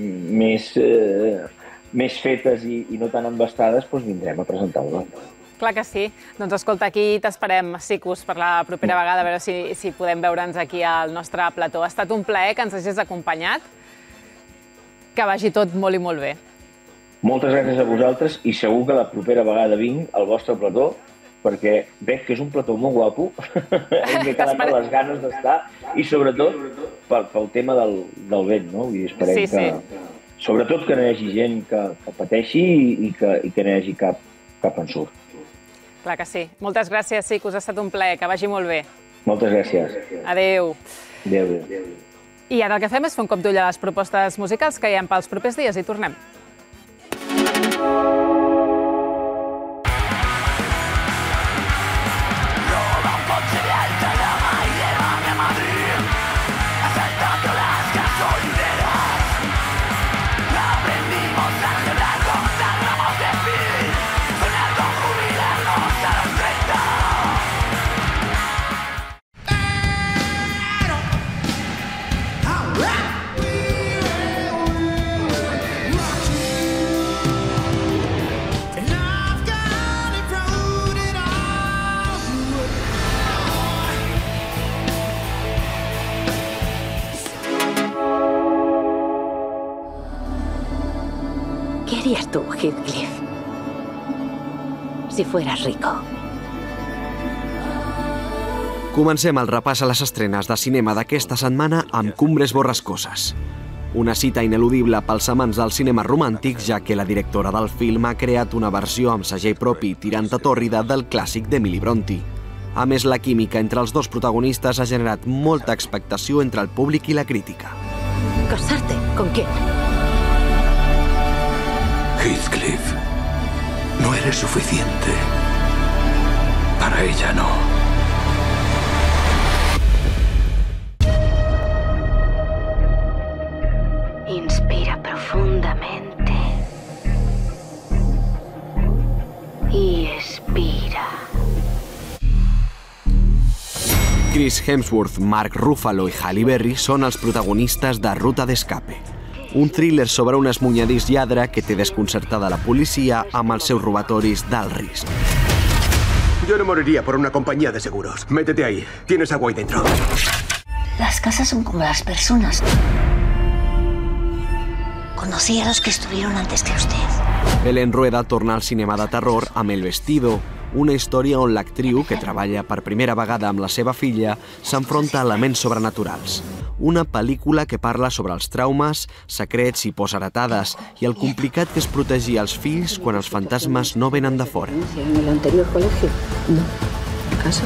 més fetes i no tan embastades, doncs vindrem a presentar-les. Clar que sí. Doncs escolta, aquí t'esperem, Sicus, per la propera vegada, a veure si podem veure'ns aquí al nostre plató. Ha estat un plaer que ens hagis acompanyat, que vagi tot molt i molt bé. Moltes gràcies a vosaltres i segur que la propera vegada vinc al vostre plató perquè veig que és un plató molt guapo i m'he quedat amb les ganes d'estar i sobretot pel tema del vent, no? I esperem que... Sobretot que no hi hagi gent que pateixi i que no hi hagi cap ensurt. Clar que sí. Moltes gràcies, Sicus, ha estat un plaer, que vagi molt bé. Moltes gràcies. Adéu. Adéu. I ara el que fem és fer un cop d'ull a les propostes musicals que hi ha pels propers dies i tornem. ¿Qué harías tú, Heathcliff, si fueras rico? Comencem el repàs a les estrenes de cinema d'aquesta setmana amb Cumbres borrascoses. Una cita ineludible pels amants del cinema romàntic, ja que la directora del film ha creat una versió amb segell propi tirant a tòrrida del clàssic d'Emily Brontë. A més, la química entre els dos protagonistes ha generat molta expectació entre el públic i la crítica. ¿Casarte? ¿Con quién? Heathcliff, no eres suficiente. Para ella no. Inspira profundamente y expira. Chris Hemsworth, Mark Ruffalo i Halle Berry són els protagonistes de Ruta d'Escape, un thriller sobre un esmunyadís lladre que té desconcertada la policia amb els seus robatoris d'alt risc. Yo no moriría por una compañía de seguros. Métete ahí. Tienes agua ahí dentro. Las casas son como las personas. Conocí a los que estuvieron antes que usted. Belén Rueda torna al cinema de terror amb El Vestido, una història on l'actriu, que treballa per primera vegada amb la seva filla, s'enfronta a elements sobrenaturals. Una pel·lícula que parla sobre els traumes, secrets i pors heretades i el complicat que és protegir els fills quan els fantasmes no venen de fora. ¿En el anterior colegio? No. ¿En casa?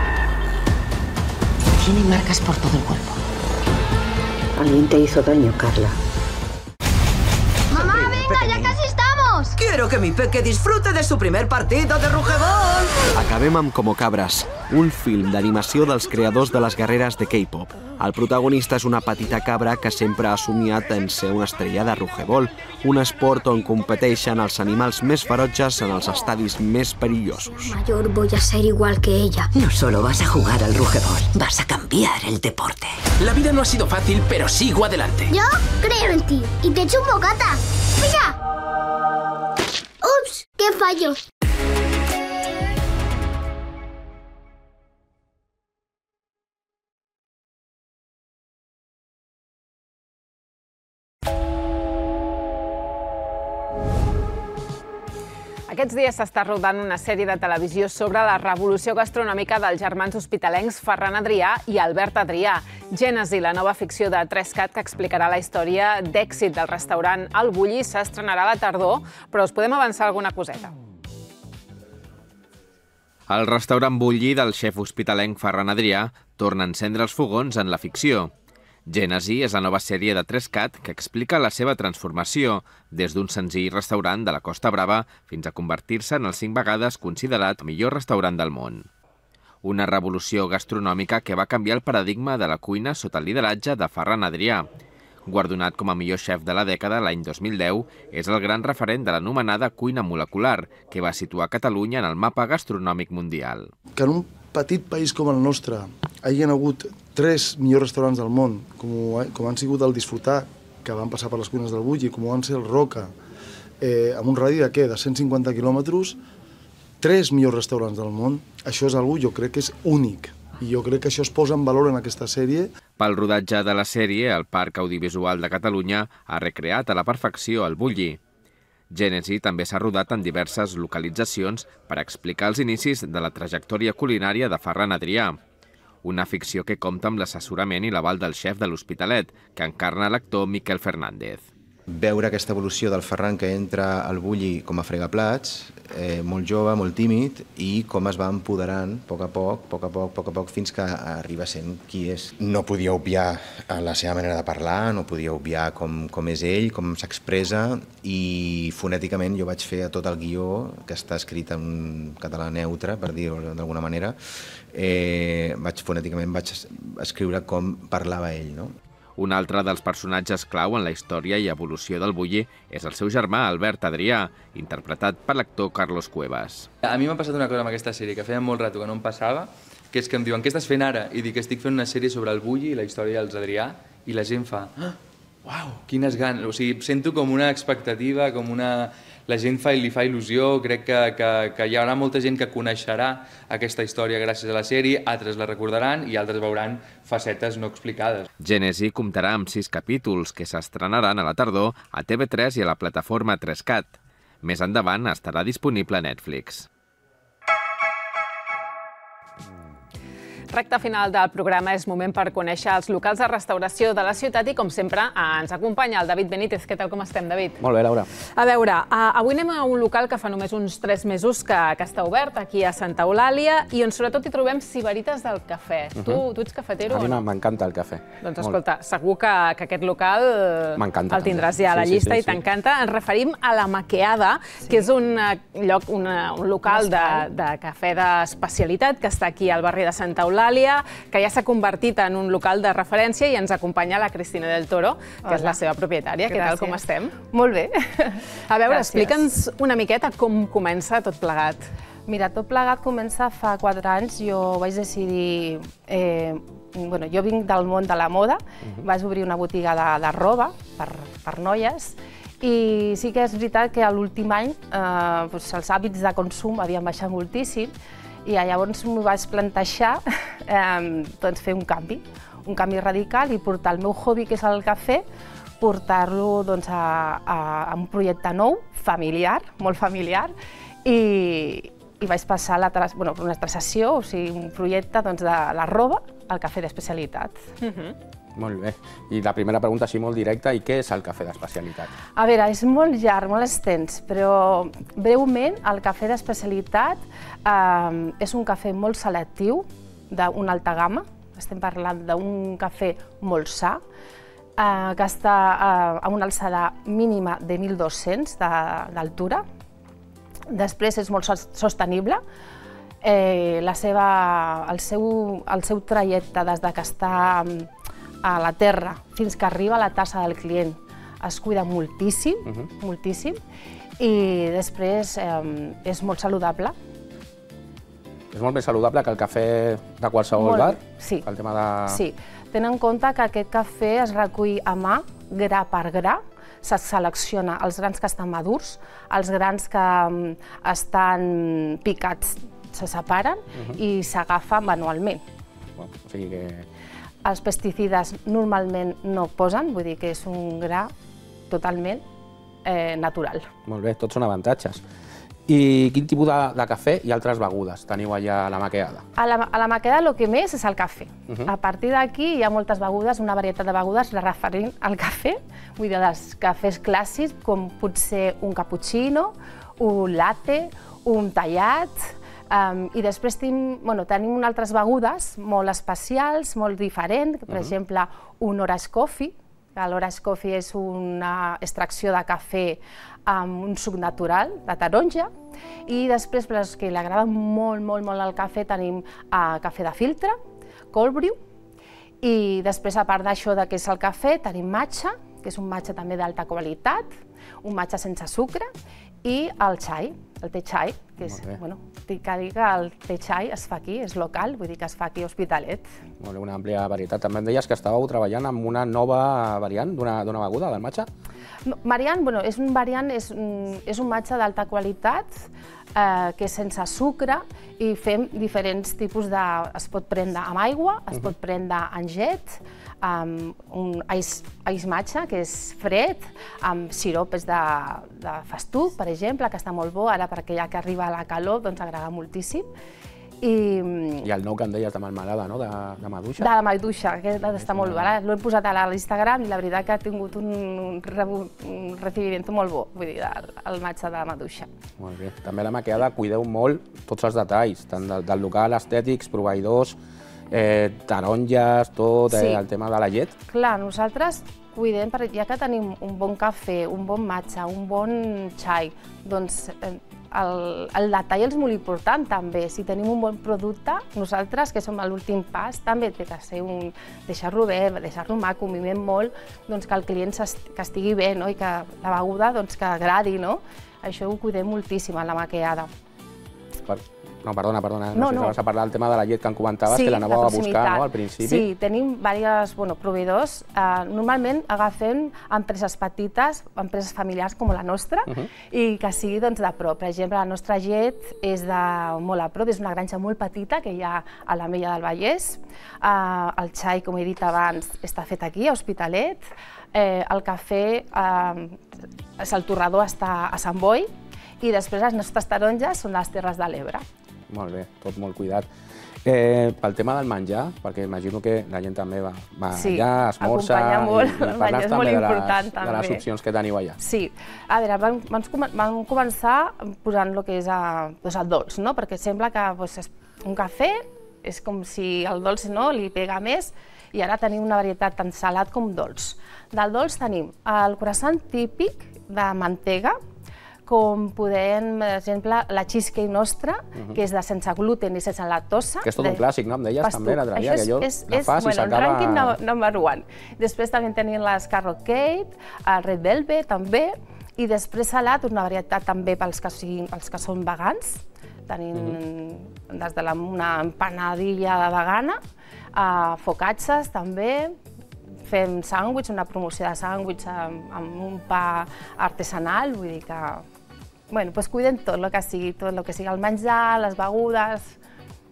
Tiene marcas por todo el cuerpo. Alguien te hizo daño, Carla. ¡Mamá, venga, ya casi estamos! Quiero que mi peque disfrute de su primer partido de rugebol. Acabem amb Como Cabres, un film d'animació dels creadors de les guerreres de K-pop. El protagonista és una petita cabra que sempre ha somiat en ser una estrella de rugebol, un esport on competeixen els animals més ferotges en els estadis més perillosos. Mayor voy a ser igual que ella. No solo vas a jugar al rugebol, vas a cambiar el deporte. La vida no ha sido fácil, pero sigo adelante. Yo creo en ti y te echo un bocata. ¡Mira! ¡Ups! ¡Qué fallo! Aquests dies s'està rodant una sèrie de televisió sobre la revolució gastronòmica dels germans hospitalencs Ferran Adrià i Albert Adrià. Gènesi, la nova ficció de 3CAT que explicarà la història d'èxit del restaurant El Bulli, s'estrenarà a la tardor, però us podem avançar alguna coseta. El restaurant Bulli del xef hospitalenc Ferran Adrià torna a encendre els fogons en la ficció. Gènesi és la nova sèrie de 3CAT que explica la seva transformació des d'un senzill restaurant de la Costa Brava fins a convertir-se en el 5 vegades considerat el millor restaurant del món. Una revolució gastronòmica que va canviar el paradigma de la cuina sota el lideratge de Ferran Adrià. Guardonat com a millor xef de la dècada l'any 2010, és el gran referent de l'anomenada cuina molecular, que va situar Catalunya en el mapa gastronòmic mundial. Que en un petit país com el nostre hi ha hagut 3 millors restaurants del món, com han sigut el Disfrutar, que van passar per les cuines del Bulli, com van ser el Roca, amb un radi de què? De 150 quilòmetres, 3 millors restaurants del món. Això és algú, jo crec que és únic. I jo crec que això es posa en valor en aquesta sèrie. Pel rodatge de la sèrie, el Parc Audiovisual de Catalunya ha recreat a la perfecció el Bulli. Gènesi també s'ha rodat en diverses localitzacions per explicar els inicis de la trajectòria culinària de Ferran Adrià. Una ficció que compta amb l'assessorament i l'aval del xef de l'Hospitalet, que encarna l'actor Miquel Fernández. Veure aquesta evolució del Ferran que entra al Bulli com a fregaplats, molt jove, molt tímid, i com es va empoderant a poc, fins que arriba sent qui és. No podia obviar la seva manera de parlar, no podia obviar com és ell, com s'expressa, i fonèticament jo vaig fer tot el guió, que està escrit en català neutre, per dir-ho d'alguna manera, fonèticament vaig escriure com parlava ell, no? Un altre dels personatges clau en la història i evolució del Bulli és el seu germà Albert Adrià, interpretat per l'actor Carlos Cuevas. A mi m'ha passat una cosa amb aquesta sèrie que feia molt rato que no em passava, que és que em diuen què estàs fent ara? I dic que estic fent una sèrie sobre el Bulli i la història dels Adrià, i la gent fa uau, quines ganes, o sigui, sento com una expectativa, com una... La gent li fa il·lusió, crec que hi haurà molta gent que coneixerà aquesta història gràcies a la sèrie, altres la recordaran i altres veuran facetes no explicades. Gènesi comptarà amb 6 capítols que s'estrenaran a la tardor a TV3 i a la plataforma 3CAT. Més endavant estarà disponible a Netflix. Recte final del programa, és moment per conèixer els locals de restauració de la ciutat i, com sempre, ens acompanya el David Benítez. Què tal, com estem, David? Molt bé, Laura. A veure, avui anem a un local que fa només uns 3 mesos que està obert, aquí a Santa Eulàlia, i on sobretot hi trobem Sibarites del cafè. Tu ets cafetero o no? A mi m'encanta el cafè. Doncs escolta, segur que aquest local el tindràs ja a la llista i t'encanta. Ens referim a La Maqueada, que és un local de cafè d'especialitat que està aquí al barri de Santa Eulàlia, que ja s'ha convertit en un local de referència, i ens acompanya la Cristina del Toro, que és la seva propietària. Què tal, com estem? Molt bé. A veure, explica'ns una miqueta com comença tot plegat. Mira, tot plegat comença fa 4 anys. Jo vaig decidir... Jo vinc del món de la moda, vaig obrir una botiga de roba per noies, i sí que és veritat que l'últim any els hàbits de consum havien baixat moltíssim, i llavors m'ho vaig plantejar fer un canvi radical i portar el meu hobby, que és el cafè, portar-lo a un projecte nou, familiar, molt familiar, i vaig passar una altra sessió, o sigui, un projecte de la roba al cafè d'especialitat. Molt bé. I la primera pregunta, així molt directa, i què és el cafè d'especialitat? A veure, és molt llarg, molt extens, però breument el cafè d'especialitat és un cafè molt selectiu, d'una alta gamma. Estem parlant d'un cafè molt sa, que està a una alçada mínima de 1.200 d'altura. Després és molt sostenible. El seu trajecte des que està a la terra fins que arriba a la tassa del client es cuida moltíssim, moltíssim, i després és molt saludable. És molt més saludable que el cafè de qualsevol bar? Sí. El tema de... Sí. Ten en compte que aquest cafè es recull a mà, gra per gra, se selecciona els grans que estan madurs, els grans que estan picats se separen i s'agafa manualment. O sigui que... Els pesticides normalment no posen, vull dir que és un gra totalment natural. Molt bé, tots són avantatges. I quin tipus de cafè i altres begudes teniu allà a la maqueada? A la maqueada el que més és el cafè. A partir d'aquí hi ha moltes begudes, una varietat de begudes referent al cafè, vull dir, dels cafès clàssics, com pot ser un cappuccino, un latte, un tallat, i després tenim altres begudes molt especials, molt diferents, per exemple, un Orange Coffee. L'Orange Coffee és una extracció de cafè amb un suc natural de taronja, i després, per als que li agrada molt, molt, molt el cafè, tenim cafè de filtre, cold brew, i després, a part d'això que és el cafè, tenim matcha, que és un matcha també d'alta qualitat, un matcha sense sucre, i el xai, el té xai, que és, dic que el té xai es fa aquí, és local, vull dir que es fa aquí a Hospitalet. Molt bé, una àmplia varietat. També em deies que estàveu treballant amb una nova variant d'una beguda, del matcha? Variant, és un variant, és un matcha d'alta qualitat, que és sense sucre, i fem diferents tipus de... Es pot prendre amb aigua, es pot prendre amb get, un ice matcha, que és fred, amb siropes de festuc, per exemple, que està molt bo, ara perquè ja que arriba la calor, doncs agrada moltíssim. I el nou que em deies de melmelada, no?, de maduixa? De la maduixa, que està molt bo. L'he posat a l'Instagram i la veritat que ha tingut un recibiment molt bo, vull dir, el matxa de maduixa. Molt bé. També a la maqueada cuideu molt tots els detalls, tant del local, estètics, proveïdors, taronges, tot, el tema de la llet. Clar, nosaltres cuidem, ja que tenim un bon cafè, un bon matxa, un bon xai, doncs el detall és molt important també. Si tenim un bon producte, nosaltres, que som a l'últim pas, també té que ser deixar-lo bé, deixar-lo maco, mimem molt, que el client que estigui bé i que la beguda que agradi. Això ho cuidem moltíssim a la maqueada. No, perdona, no sé si vas a parlar del tema de la llet que em comentaves, que l'anàveu a buscar al principi. Sí, tenim diversos proveïdors. Normalment agafem empreses petites, empreses familiars com la nostra, i que sigui de prop. Per exemple, la nostra llet és de molt a prop, és una granja molt petita que hi ha a l'Ametlla del Vallès. El xai, com he dit abans, està fet aquí, a Hospitalet. El cafè, el torrador està a Sant Boi, i després les nostres taronges són les Terres de l'Ebre. Molt bé, tot molt cuidat. Pel tema del menjar, perquè imagino que la gent també va allà, esmorza, i parles també de les opcions que teniu allà. Sí, a veure, vam començar posant el que és el dolç, perquè sembla que un cafè és com si el dolç li pega més, i ara tenim una varietat tant salat com dolç. Del dolç tenim el croissant típic de mantega, com podem, per exemple, la cheesecake nostra, que és de sense gluten i sense lactosa. Que és tot un clàssic, no? Em deies també l'altre dia, que allò la fas i s'acaba... El rànquing number one. Després també tenim les carrot cake, el red velvet també, i després salat, una varietat també pels que són vegans. Tenim des de una empanadilla vegana, focacces també, fem sàndwich, una promoció de sàndwich amb un pa artesanal, vull dir que... Bueno, doncs cuidem tot el que sigui el menjar, les begudes,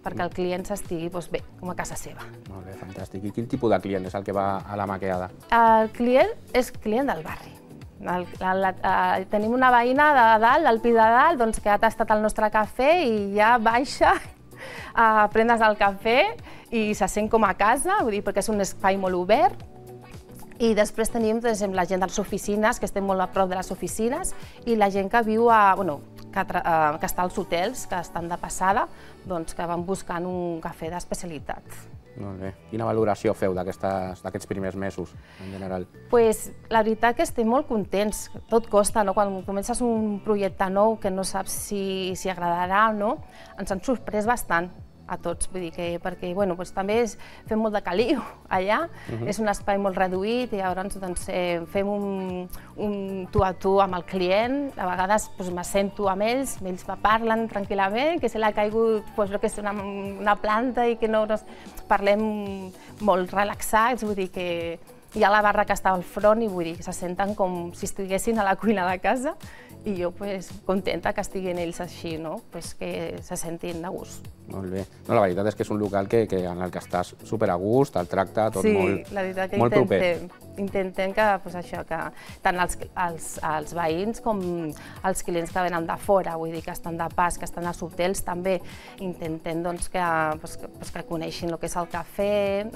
perquè el client s'estigui bé, com a casa seva. Molt bé, fantàstic. I quin tipus de client és el que va a la maqueada? El client és client del barri. Tenim una veïna de dalt, al pis de dalt, que ha tastat el nostre cafè i ja baixa a prendre's el cafè i se sent com a casa, perquè és un espai molt obert. I després tenim la gent de les oficines, que estem molt a prop de les oficines, i la gent que viu que està als hotels, que estan de passada, que van buscant un cafè d'especialitat. Molt bé. Quina valoració feu d'aquests primers mesos, en general? La veritat que estem molt contents. Tot costa, quan comences un projecte nou que no saps si agradarà o no, ens han sorprès bastant a tots, perquè també fem molt de caliu allà, és un espai molt reduït i llavors fem un tu a tu amb el client, a vegades m'assento amb ells me parlen tranquil·lament, que se l'ha caigut una planta i que parlem molt relaxats, vull dir que hi ha la barra que està al front i vull dir que se senten com si estiguessin a la cuina de casa i jo contenta que estiguin ells així, que se sentin a gust. Molt bé. La veritat és que és un local en el que estàs super a gust, el tracte tot molt proper. Intentem que tant els veïns com els clients que venen de fora, vull dir que estan de pas, que estan als hotels, també intentem que coneixin el que és el cafè,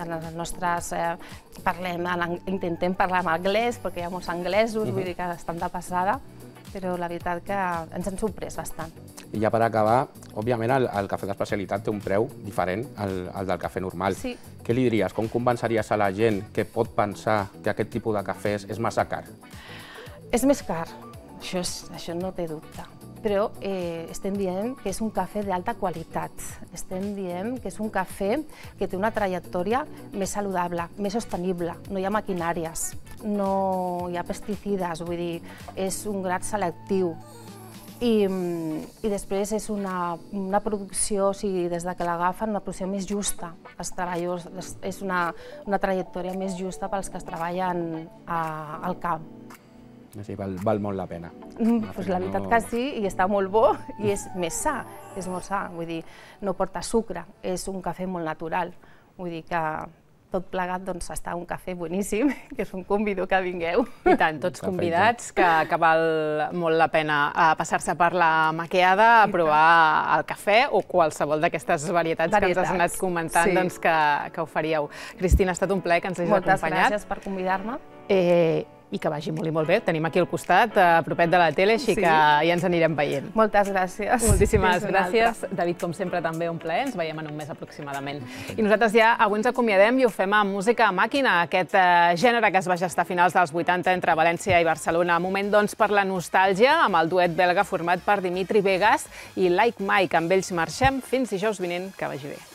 intentem parlar en anglès, perquè hi ha molts anglesos, vull dir que estan de passada, però la veritat que ens han sorprès bastant. I ja per acabar, òbviament el cafè d'especialitat té un preu diferent al del cafè normal. Sí. Què li diries? Com convenceries a la gent que pot pensar que aquest tipus de cafès és massa car? És més car, això no té dubte. Però estem dient que és un cafè d'alta qualitat. Estem dient que és un cafè que té una trajectòria més saludable, més sostenible. No hi ha maquinàries, no hi ha pesticides, vull dir, és un gra selectiu. I després és una producció, des que l'agafen, una producció més justa. Els treballadors, és una trajectòria més justa pels que es treballen al camp. Sí, val molt la pena. La veritat que sí, i està molt bo, i és més sa, és molt sa, vull dir, no porta sucre, és un cafè molt natural, vull dir que tot plegat està un cafè boníssim, que us convido que vingueu. I tant, tots convidats, que val molt la pena passar-se per la maqueada, a provar el cafè o qualsevol d'aquestes varietats que ens has anat comentant que ho faríeu. Cristina, ha estat un plaer que ens hagis acompanyat. Moltes gràcies per convidar-me. I que vagi molt i molt bé. Tenim aquí al costat, a propet de la tele, així que ja ens anirem veient. Moltes gràcies. Moltíssimes gràcies. David, com sempre, també un plaer. Ens veiem en un mes aproximadament. I nosaltres ja avui ens acomiadem i ho fem amb música a màquina, aquest gènere que es va gestar a finals dels 80 entre València i Barcelona. Moment, doncs, per la nostàlgia, amb el duet belga format per Dimitri Vegas i Like Mike. Amb ells marxem fins dijous vinent. Que vagi bé.